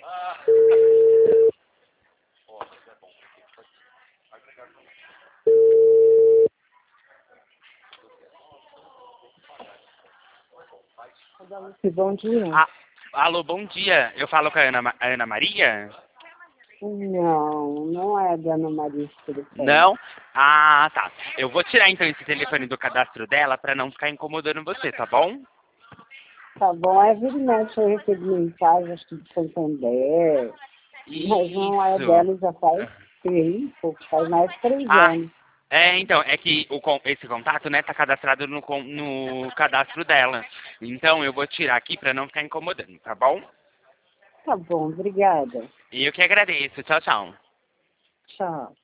Bom dia. Ah, alô, bom dia. Eu falo com a a Ana Maria? Não, não é da Ana Maria esse telefone. Não? Ah, tá. Eu vou tirar então esse telefone do cadastro dela pra não ficar incomodando você, tá bom? Tá bom, é vira e mexe, eu recebi mensagem, acho que de Santander, mas não é Isso. dela já faz tempo, faz mais de 3 Ah, anos. então, é que esse contato, né, tá cadastrado no cadastro dela. Então, eu vou tirar aqui pra não ficar incomodando, tá bom? Tá bom, obrigada. E eu que agradeço. Tchau, tchau. Tchau.